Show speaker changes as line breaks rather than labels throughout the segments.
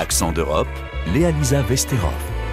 Accent d'Europe, Léa-Lisa Vesterov.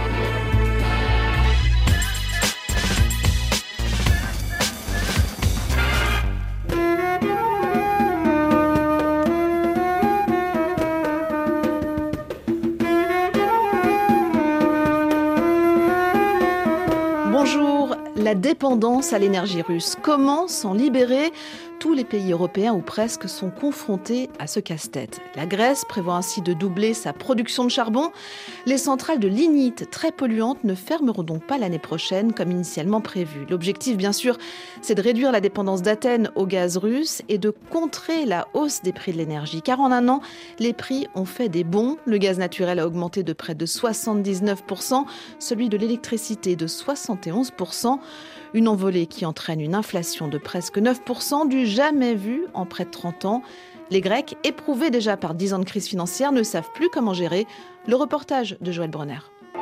Bonjour, la dépendance à l'énergie russe. Comment s'en libérer ? Tous les pays européens ou presque sont confrontés à ce casse-tête. La Grèce prévoit ainsi de doubler sa production de charbon. Les centrales de lignite très polluantes ne fermeront donc pas l'année prochaine comme initialement prévu. L'objectif, bien sûr, c'est de réduire la dépendance d'Athènes au gaz russe et de contrer la hausse des prix de l'énergie. Car en un an, les prix ont fait des bonds. Le gaz naturel a augmenté de près de 79%, celui de l'électricité de 71%. Une envolée qui entraîne une inflation de presque 9%, du jamais vu en près de 30 ans. Les Grecs, éprouvés déjà par 10 ans de crise financière, ne savent plus comment gérer. Le reportage de Joël Bronner.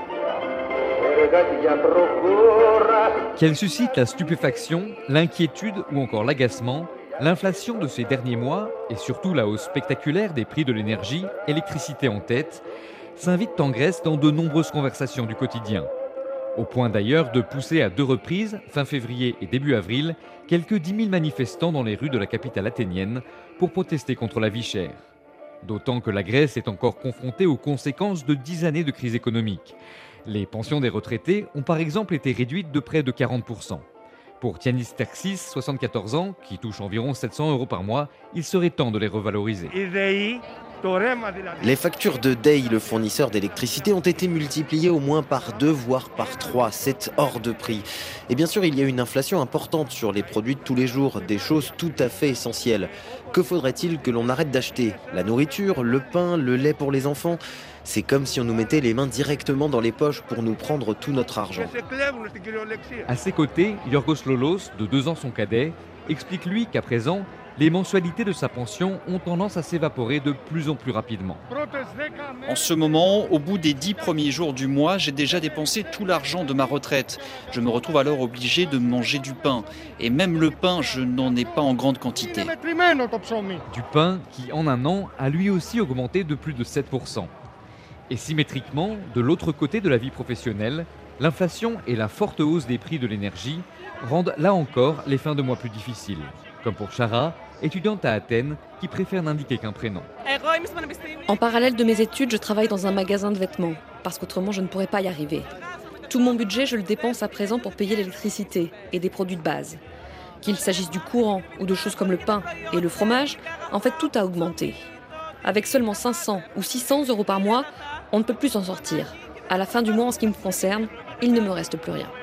Qu'elle suscite la stupéfaction, l'inquiétude ou encore l'agacement, l'inflation de ces derniers mois et surtout la hausse spectaculaire des prix de l'énergie, électricité en tête, s'invitent en Grèce dans de nombreuses conversations du quotidien. Au point d'ailleurs de pousser à 2 reprises, fin février et début avril, quelques 10 000 manifestants dans les rues de la capitale athénienne pour protester contre la vie chère. D'autant que la Grèce est encore confrontée aux conséquences de 10 années de crise économique. Les pensions des retraités ont par exemple été réduites de près de 40%. Pour Tianis Terxis, 74 ans, qui touche environ 700 € par mois, il serait temps de les revaloriser.
Les factures de DEI, le fournisseur d'électricité, ont été multipliées au moins par 2, voire par 3. C'est hors de prix. Et bien sûr, il y a une inflation importante sur les produits de tous les jours, des choses tout à fait essentielles. Que faudrait-il que l'on arrête d'acheter ? La nourriture, le pain, le lait pour les enfants ? C'est comme si on nous mettait les mains directement dans les poches pour nous prendre tout notre argent.
À ses côtés, Yorgos Lolos, de 2 ans son cadet, explique lui qu'à présent, les mensualités de sa pension ont tendance à s'évaporer de plus en plus rapidement.
En ce moment, au bout des 10 premiers jours du mois, j'ai déjà dépensé tout l'argent de ma retraite. Je me retrouve alors obligé de manger du pain. Et même le pain, je n'en ai pas en grande quantité.
Du pain qui, en un an, a lui aussi augmenté de plus de 7%. Et symétriquement, de l'autre côté de la vie professionnelle, l'inflation et la forte hausse des prix de l'énergie rendent là encore les fins de mois plus difficiles. Comme pour Chara, étudiante à Athènes, qui préfère n'indiquer qu'un prénom.
En parallèle de mes études, je travaille dans un magasin de vêtements, parce qu'autrement je ne pourrais pas y arriver. Tout mon budget, je le dépense à présent pour payer l'électricité et des produits de base. Qu'il s'agisse du courant ou de choses comme le pain et le fromage, en fait tout a augmenté. Avec seulement 500 ou 600 € par mois, on ne peut plus s'en sortir. À la fin du mois, en ce qui me concerne, il ne me reste plus rien.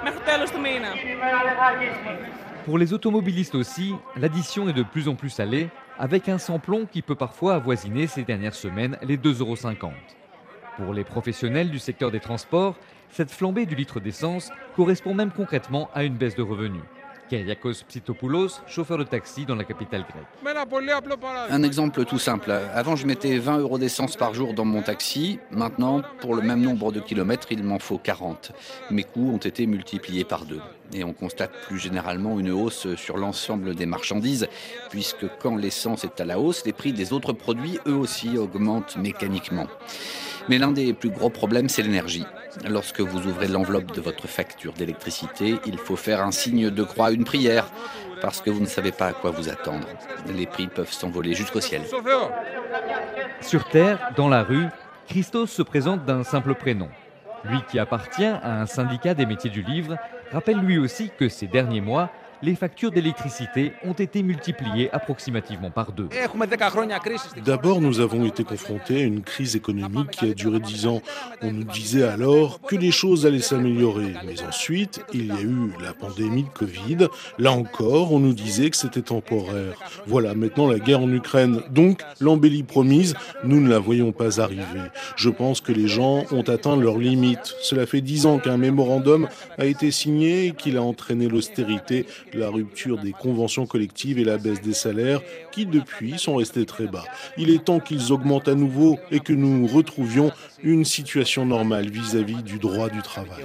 Pour les automobilistes aussi, l'addition est de plus en plus salée, avec un samplon qui peut parfois avoisiner ces dernières semaines les 2,50 €. Pour les professionnels du secteur des transports, cette flambée du litre d'essence correspond même concrètement à une baisse de revenus. Kyriakos Psitopoulos, chauffeur de taxi dans la capitale grecque.
Un exemple tout simple. Avant, je mettais 20 € d'essence par jour dans mon taxi. Maintenant, pour le même nombre de kilomètres, il m'en faut 40. Mes coûts ont été multipliés par 2. Et on constate plus généralement une hausse sur l'ensemble des marchandises, puisque quand l'essence est à la hausse, les prix des autres produits, eux aussi, augmentent mécaniquement. Mais l'un des plus gros problèmes, c'est l'énergie. Lorsque vous ouvrez l'enveloppe de votre facture d'électricité, il faut faire un signe de croix, une prière, parce que vous ne savez pas à quoi vous attendre. Les prix peuvent s'envoler jusqu'au ciel.
Sur Terre, dans la rue, Christos se présente d'un simple prénom. Lui qui appartient à un syndicat des métiers du livre, rappelle lui aussi que ces derniers mois, les factures d'électricité ont été multipliées approximativement par 2.
D'abord, nous avons été confrontés à une crise économique qui a duré 10 ans. On nous disait alors que les choses allaient s'améliorer. Mais ensuite, il y a eu la pandémie de Covid. Là encore, on nous disait que c'était temporaire. Voilà, maintenant la guerre en Ukraine. Donc, l'embellie promise, nous ne la voyons pas arriver. Je pense que les gens ont atteint leurs limites. Cela fait 10 ans qu'un mémorandum a été signé et qu'il a entraîné l'austérité, la rupture des conventions collectives et la baisse des salaires qui, depuis, sont restés très bas. Il est temps qu'ils augmentent à nouveau et que nous retrouvions une situation normale vis-à-vis du droit du travail.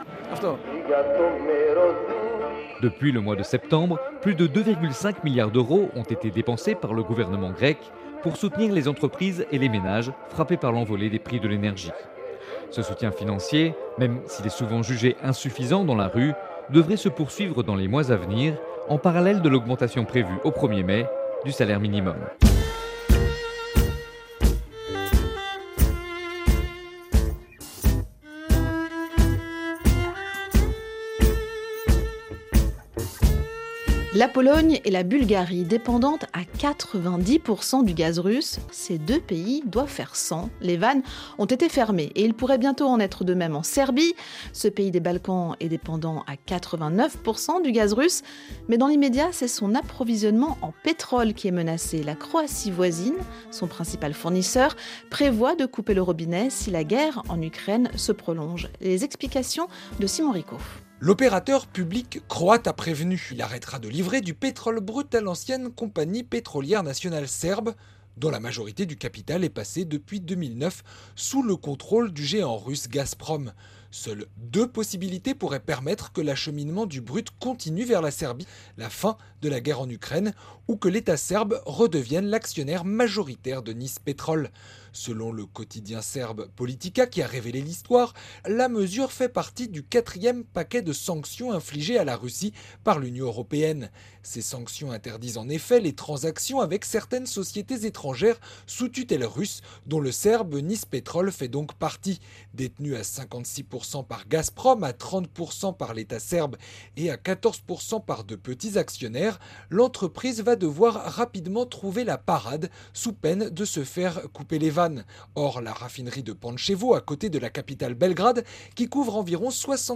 Depuis le mois de septembre, plus de 2,5 milliards d'euros ont été dépensés par le gouvernement grec pour soutenir les entreprises et les ménages frappés par l'envolée des prix de l'énergie. Ce soutien financier, même s'il est souvent jugé insuffisant dans la rue, devrait se poursuivre dans les mois à venir, en parallèle de l'augmentation prévue au 1er mai du salaire minimum.
La Pologne et la Bulgarie, dépendantes à 90% du gaz russe, ces deux pays doivent faire sans. Les vannes ont été fermées et il pourrait bientôt en être de même en Serbie. Ce pays des Balkans est dépendant à 89% du gaz russe, mais dans l'immédiat, c'est son approvisionnement en pétrole qui est menacé. La Croatie voisine, son principal fournisseur, prévoit de couper le robinet si la guerre en Ukraine se prolonge. Les explications de Simon Rico.
L'opérateur public croate a prévenu. Il arrêtera de livrer du pétrole brut à l'ancienne compagnie pétrolière nationale serbe, dont la majorité du capital est passée depuis 2009 sous le contrôle du géant russe Gazprom. Seules deux possibilités pourraient permettre que l'acheminement du brut continue vers la Serbie, la fin de la guerre en Ukraine, ou que l'État serbe redevienne l'actionnaire majoritaire de Nice Pétrole. Selon le quotidien serbe Politika qui a révélé l'histoire, la mesure fait partie du 4e paquet de sanctions infligées à la Russie par l'Union européenne. Ces sanctions interdisent en effet les transactions avec certaines sociétés étrangères sous tutelle russe, dont le serbe Nice Pétrole fait donc partie. Détenu à 56% par Gazprom, à 30% par l'État serbe et à 14% par de petits actionnaires, l'entreprise va devoir rapidement trouver la parade sous peine de se faire couper les vannes. Or, la raffinerie de Pančevo, à côté de la capitale Belgrade, qui couvre environ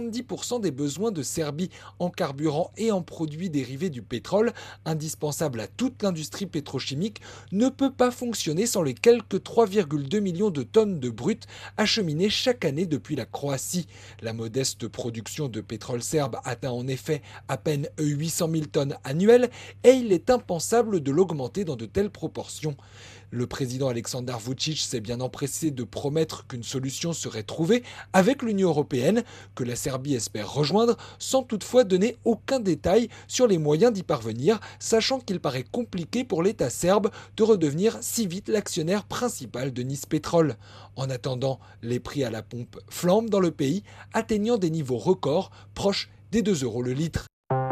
70% des besoins de Serbie en carburant et en produits dérivés du pétrole, indispensable à toute l'industrie pétrochimique, ne peut pas fonctionner sans les quelques 3,2 millions de tonnes de brut acheminées chaque année depuis la Croatie. La modeste production de pétrole serbe atteint en effet à peine 800 000 tonnes annuelles et il est impensable de l'augmenter dans de telles proportions. Le président Aleksandar Vučić s'est bien empressé de promettre qu'une solution serait trouvée avec l'Union européenne, que la Serbie espère rejoindre, sans toutefois donner aucun détail sur les moyens d'y parvenir, sachant qu'il paraît compliqué pour l'État serbe de redevenir si vite l'actionnaire principal de Nice Pétrole. En attendant, les prix à la pompe flambent dans le pays, atteignant des niveaux records proches des 2 € le litre.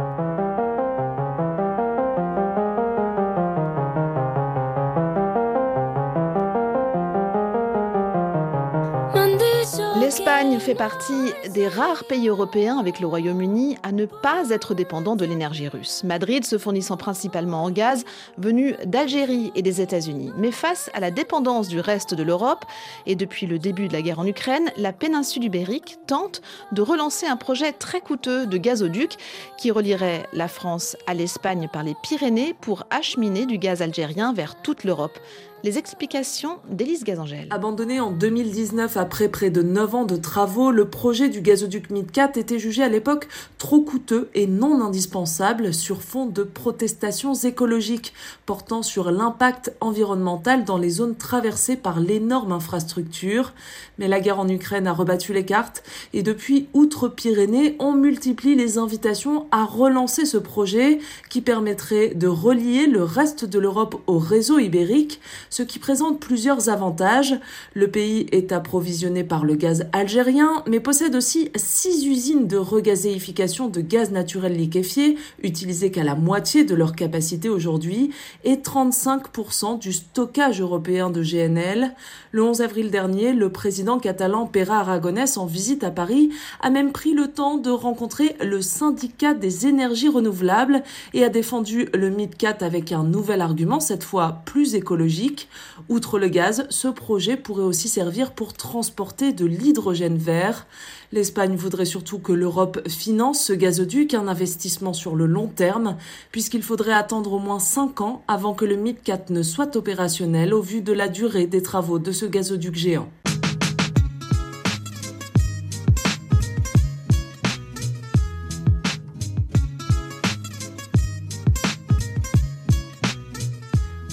L'Espagne fait partie des rares pays européens avec le Royaume-Uni à ne pas être dépendant de l'énergie russe. Madrid se fournissant principalement en gaz venu d'Algérie et des États-Unis. Mais face à la dépendance du reste de l'Europe et depuis le début de la guerre en Ukraine, la péninsule ibérique tente de relancer un projet très coûteux de gazoduc qui relierait la France à l'Espagne par les Pyrénées pour acheminer du gaz algérien vers toute l'Europe. Les explications d'Élise Gazangel.
Abandonné en 2019 après près de 9 ans de travaux, le projet du gazoduc MidCat était jugé à l'époque trop coûteux et non indispensable sur fond de protestations écologiques portant sur l'impact environnemental dans les zones traversées par l'énorme infrastructure. Mais la guerre en Ukraine a rebattu les cartes et depuis Outre-Pyrénées, on multiplie les invitations à relancer ce projet qui permettrait de relier le reste de l'Europe au réseau ibérique, ce qui présente plusieurs avantages. Le pays est approvisionné par le gaz algérien, mais possède aussi 6 usines de regazéification de gaz naturel liquéfié, utilisées qu'à la moitié de leur capacité aujourd'hui, et 35% du stockage européen de GNL. Le 11 avril dernier, le président catalan Pere Aragonès, en visite à Paris, a même pris le temps de rencontrer le syndicat des énergies renouvelables et a défendu le MidCat avec un nouvel argument, cette fois plus écologique. Outre le gaz, ce projet pourrait aussi servir pour transporter de l'hydrogène vert. L'Espagne voudrait surtout que l'Europe finance ce gazoduc, un investissement sur le long terme, puisqu'il faudrait attendre au moins 5 ans avant que le MidCat ne soit opérationnel au vu de la durée des travaux de ce gazoduc géant.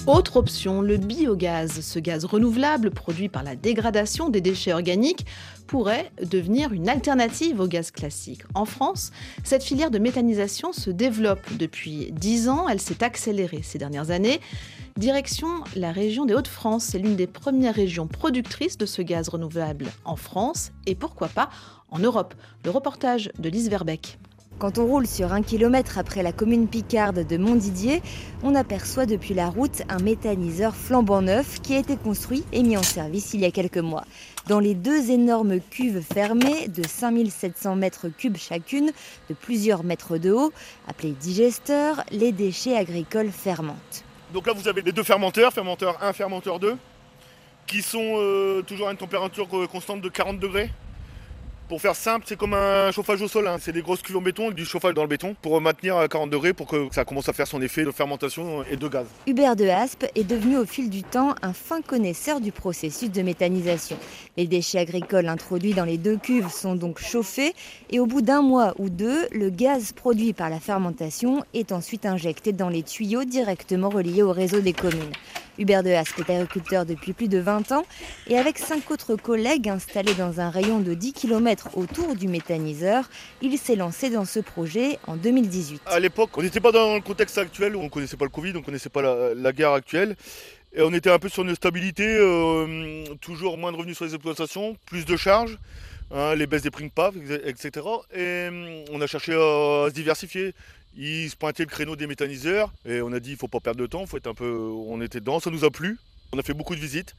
Autre option, le biogaz. Ce gaz renouvelable, produit par la dégradation des déchets organiques, pourrait devenir une alternative au gaz classique. En France, cette filière de méthanisation se développe depuis 10 ans. Elle s'est accélérée ces dernières années. Direction la région des Hauts-de-France. C'est l'une des premières régions productrices de ce gaz renouvelable en France et pourquoi pas en Europe. Le reportage de Lise Verbeek.
Quand on roule sur 1 kilomètre après la commune picarde de Montdidier, on aperçoit depuis la route un méthaniseur flambant neuf qui a été construit et mis en service il y a quelques mois. Dans les 2 énormes cuves fermées de 5700 mètres cubes chacune, de plusieurs mètres de haut, appelées digesteurs, les déchets agricoles fermentent.
Donc là vous avez les 2 fermenteurs, fermenteur 1, fermenteur 2, qui sont toujours à une température constante de 40 degrés. Pour faire simple, c'est comme un chauffage au sol, c'est des grosses cuves en béton avec du chauffage dans le béton pour maintenir à 40 degrés pour que ça commence à faire son effet de fermentation et de gaz.
Hubert de Haspe est devenu au fil du temps un fin connaisseur du processus de méthanisation. Les déchets agricoles introduits dans les 2 cuves sont donc chauffés et au bout d'1 mois ou 2, le gaz produit par la fermentation est ensuite injecté dans les tuyaux directement reliés au réseau des communes. Hubert de Haspe est agriculteur depuis plus de 20 ans et avec 5 autres collègues installés dans un rayon de 10 km autour du méthaniseur, il s'est lancé dans ce projet en 2018.
À l'époque, on n'était pas dans le contexte actuel où on ne connaissait pas le Covid, on ne connaissait pas la guerre actuelle. Et on était un peu sur une stabilité, toujours moins de revenus sur les exploitations, plus de charges, les baisses des prix de PAV, etc. Et on a cherché à se diversifier. Il se pointait le créneau des méthaniseurs et on a dit il ne faut pas perdre de temps, on était dedans, ça nous a plu. On a fait beaucoup de visites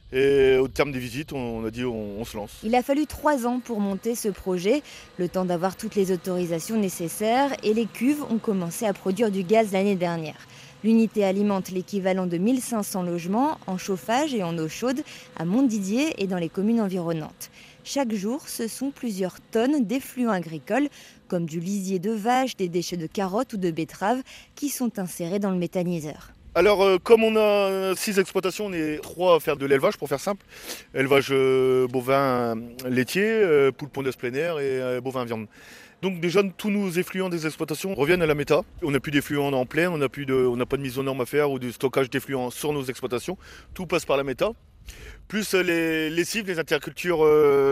et au terme des visites, on a dit on se lance.
Il a fallu 3 ans pour monter ce projet, le temps d'avoir toutes les autorisations nécessaires et les cuves ont commencé à produire du gaz l'année dernière. L'unité alimente l'équivalent de 1500 logements en chauffage et en eau chaude à Montdidier et dans les communes environnantes. Chaque jour, ce sont plusieurs tonnes d'effluents agricoles, comme du lisier de vache, des déchets de carottes ou de betteraves, qui sont insérés dans le méthaniseur.
Alors, comme on a 6 exploitations, on est 3 à faire de l'élevage, pour faire simple. Élevage bovin laitier, poule pondeuse plein air et bovin viande. Donc déjà, tous nos effluents des exploitations reviennent à la méta. On n'a plus d'effluents en plein, on n'a pas de mise aux normes à faire ou de stockage d'effluents sur nos exploitations. Tout passe par la méta. Plus les lessives, les intercultures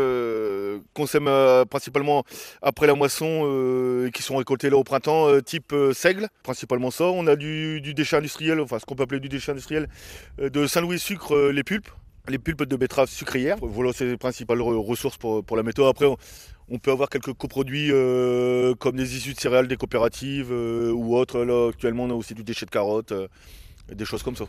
qu'on sème principalement après la moisson et qui sont récoltées là au printemps, type seigle, principalement ça. On a du déchet industriel, enfin ce qu'on peut appeler du déchet industriel de Saint-Louis-Sucre, les pulpes de betteraves sucrières. Voilà, c'est les principales ressources pour la méthode. Après, on peut avoir quelques coproduits comme des issues de céréales des coopératives ou autres. Là, actuellement, on a aussi du déchet de carottes, des choses comme ça.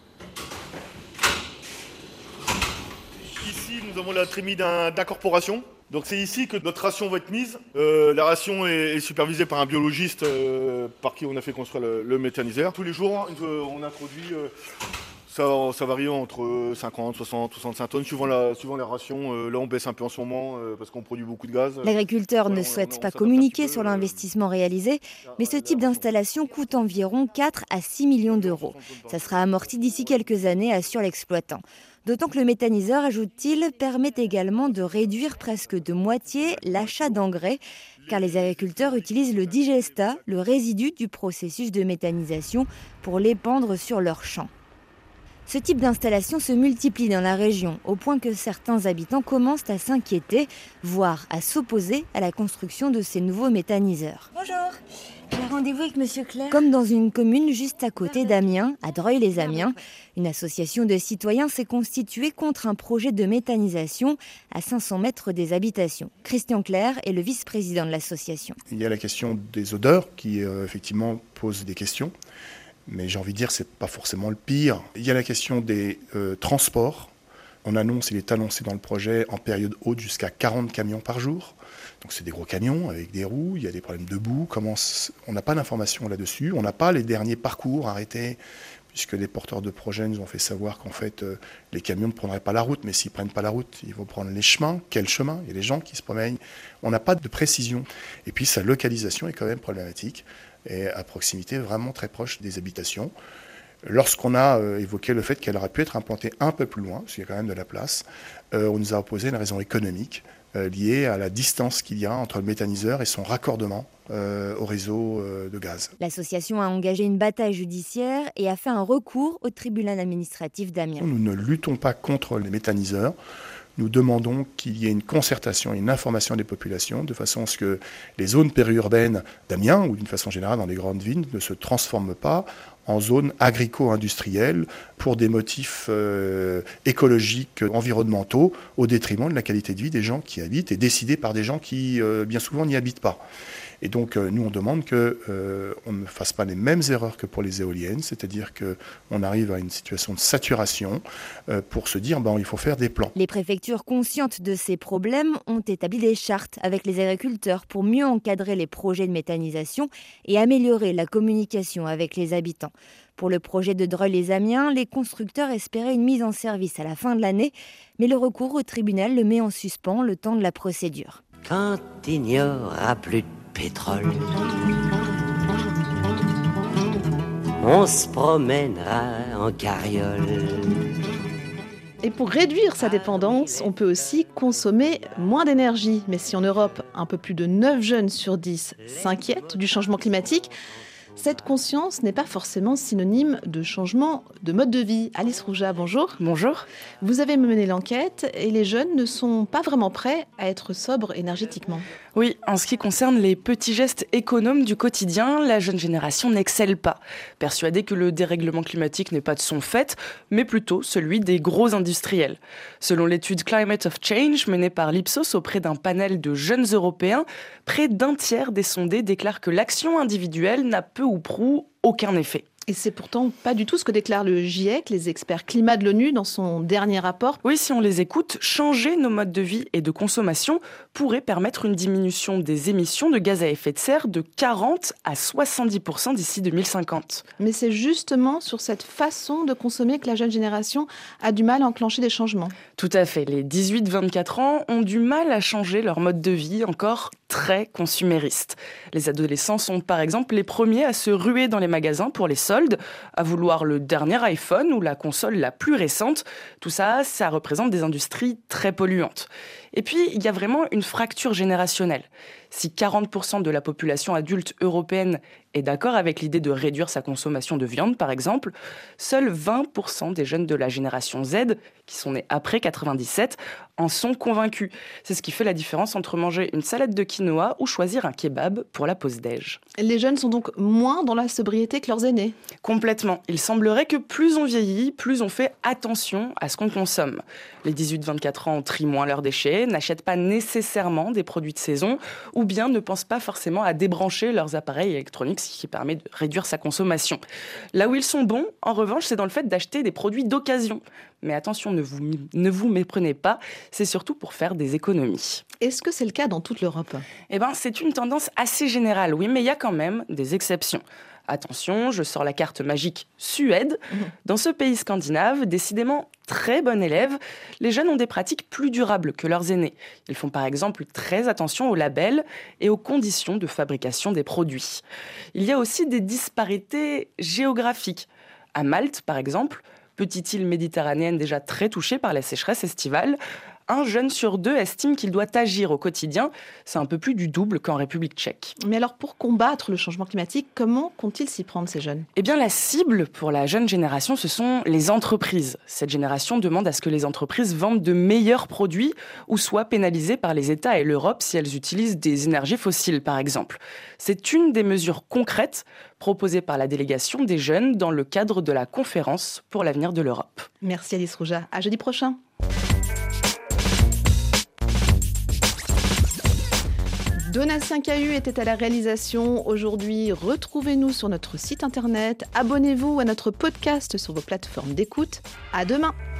Nous avons la trémie d'incorporation. Donc c'est ici que notre ration va être mise. La ration est supervisée par un biologiste par qui on a fait construire le méthaniseur. Tous les jours, on introduit, ça varie entre 50, 60, 65 tonnes suivant la ration. Là, on baisse un peu en ce moment parce qu'on produit beaucoup de gaz.
L'agriculteur ne souhaite pas communiquer sur l'investissement réalisé, mais ce type d'installation coûte environ 4 à 6 millions d'euros. Ça sera amorti d'ici quelques années, assure l'exploitant. D'autant que le méthaniseur, ajoute-t-il, permet également de réduire presque de moitié l'achat d'engrais, car les agriculteurs utilisent le digesta, le résidu du processus de méthanisation, pour l'épandre sur leurs champs. Ce type d'installation se multiplie dans la région, au point que certains habitants commencent à s'inquiéter, voire à s'opposer à la construction de ces nouveaux méthaniseurs.
Bonjour, j'ai rendez-vous avec Monsieur Claire.
Comme dans une commune juste à côté d'Amiens, à Dreuil-les-Amiens, une association de citoyens s'est constituée contre un projet de méthanisation à 500 mètres des habitations. Christian Claire est le vice-président de l'association.
Il y a la question des odeurs qui effectivement pose des questions. Mais j'ai envie de dire que ce n'est pas forcément le pire. Il y a la question des transports. Il est annoncé dans le projet en période haute jusqu'à 40 camions par jour. Donc c'est des gros camions avec des roues, il y a des problèmes de boue. On n'a pas d'informations là-dessus. On n'a pas les derniers parcours arrêtés, puisque les porteurs de projets nous ont fait savoir qu'en fait, les camions ne prendraient pas la route. Mais s'ils ne prennent pas la route, ils vont prendre les chemins. Quel chemin ? Il y a des gens qui se promènent. On n'a pas de précision. Et puis sa localisation est quand même problématique. Et à proximité vraiment très proche des habitations. Lorsqu'on a évoqué le fait qu'elle aurait pu être implantée un peu plus loin, parce qu'il y a quand même de la place, on nous a opposé une raison économique, liées à la distance qu'il y a entre le méthaniseur et son raccordement au réseau de gaz.
L'association a engagé une bataille judiciaire et a fait un recours au tribunal administratif d'Amiens.
Nous ne luttons pas contre les méthaniseurs. Nous demandons qu'il y ait une concertation et une information des populations de façon à ce que les zones périurbaines d'Amiens ou d'une façon générale dans les grandes villes ne se transforment pas en zones agrico-industrielles pour des motifs écologiques, environnementaux, au détriment de la qualité de vie des gens qui y habitent et décidés par des gens qui, bien souvent, n'y habitent pas. Et donc, nous, on demande qu'on ne fasse pas les mêmes erreurs que pour les éoliennes, c'est-à-dire qu'on arrive à une situation de saturation pour se dire il faut faire des plans.
Les préfectures conscientes de ces problèmes ont établi des chartes avec les agriculteurs pour mieux encadrer les projets de méthanisation et améliorer la communication avec les habitants. Pour le projet de Dreuil-les-Amiens, les constructeurs espéraient une mise en service à la fin de l'année, mais le recours au tribunal le met en suspens le temps de la procédure.
Quand il n'y aura plus de pétrole, on se promènera en carriole.
Et pour réduire sa dépendance, on peut aussi consommer moins d'énergie. Mais si en Europe, un peu plus de 9 jeunes sur 10 s'inquiètent du changement climatique, cette conscience n'est pas forcément synonyme de changement de mode de vie. Alice Rouja, bonjour.
Bonjour.
Vous avez mené l'enquête et les jeunes ne sont pas vraiment prêts à être sobres énergétiquement.
Oui, en ce qui concerne les petits gestes économes du quotidien, la jeune génération n'excelle pas. Persuadée que le dérèglement climatique n'est pas de son fait, mais plutôt celui des gros industriels. Selon l'étude Climate of Change menée par l'Ipsos auprès d'un panel de jeunes Européens, près d'un tiers des sondés déclarent que l'action individuelle n'a peu ou prou aucun effet.
Et c'est pourtant pas du tout ce que déclare le GIEC, les experts climat de l'ONU, dans son dernier rapport.
Oui, si on les écoute, changer nos modes de vie et de consommation pourrait permettre une diminution des émissions de gaz à effet de serre de 40 à 70% d'ici 2050.
Mais c'est justement sur cette façon de consommer que la jeune génération a du mal à enclencher des changements.
Tout à fait. Les 18-24 ans ont du mal à changer leur mode de vie encore très consumériste. Les adolescents sont par exemple les premiers à se ruer dans les magasins pour les soldes, à vouloir le dernier iPhone ou la console la plus récente. Tout ça, ça représente des industries très polluantes. Et puis, il y a vraiment une fracture générationnelle. Si 40% de la population adulte européenne est d'accord avec l'idée de réduire sa consommation de viande, par exemple, seuls 20% des jeunes de la génération Z, qui sont nés après 97, en sont convaincus. C'est ce qui fait la différence entre manger une salade de quinoa ou choisir un kebab pour la pause déj.
Les jeunes sont donc moins dans la sobriété que leurs aînés.
Complètement. Il semblerait que plus on vieillit, plus on fait attention à ce qu'on consomme. Les 18-24 ans trient moins leurs déchets, n'achètent pas nécessairement des produits de saison ou bien ne pensent pas forcément à débrancher leurs appareils électroniques, ce qui permet de réduire sa consommation. Là où ils sont bons, en revanche, c'est dans le fait d'acheter des produits d'occasion. Mais attention, ne vous méprenez pas, c'est surtout pour faire des économies.
Est-ce que c'est le cas dans toute l'Europe ?
C'est une tendance assez générale, oui, mais il y a quand même des exceptions. Attention, je sors la carte magique Suède. Dans ce pays scandinave, décidément très bon élève, les jeunes ont des pratiques plus durables que leurs aînés. Ils font par exemple très attention aux labels et aux conditions de fabrication des produits. Il y a aussi des disparités géographiques. À Malte, par exemple, petite île méditerranéenne déjà très touchée par la sécheresse estivale, un jeune sur 2 estime qu'il doit agir au quotidien. C'est un peu plus du double qu'en République tchèque.
Mais alors, pour combattre le changement climatique, comment comptent-ils s'y prendre, ces jeunes ?
La cible pour la jeune génération, ce sont les entreprises. Cette génération demande à ce que les entreprises vendent de meilleurs produits ou soient pénalisées par les États et l'Europe si elles utilisent des énergies fossiles, par exemple. C'est une des mesures concrètes proposées par la délégation des jeunes dans le cadre de la conférence pour l'avenir de l'Europe.
Merci Alice Rouja. À jeudi prochain. Donatien Cahu était à la réalisation. Aujourd'hui, retrouvez-nous sur notre site internet. Abonnez-vous à notre podcast sur vos plateformes d'écoute. À demain.